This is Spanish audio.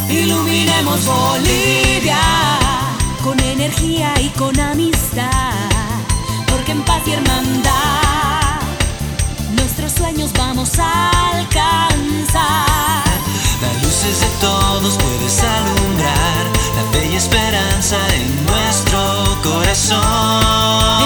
Iluminemos Bolivia con energía y con amistad, porque en paz y hermandad nuestros sueños vamos a alcanzar. Las luces de todos puedes alumbrar, la bella esperanza en nuestro corazón.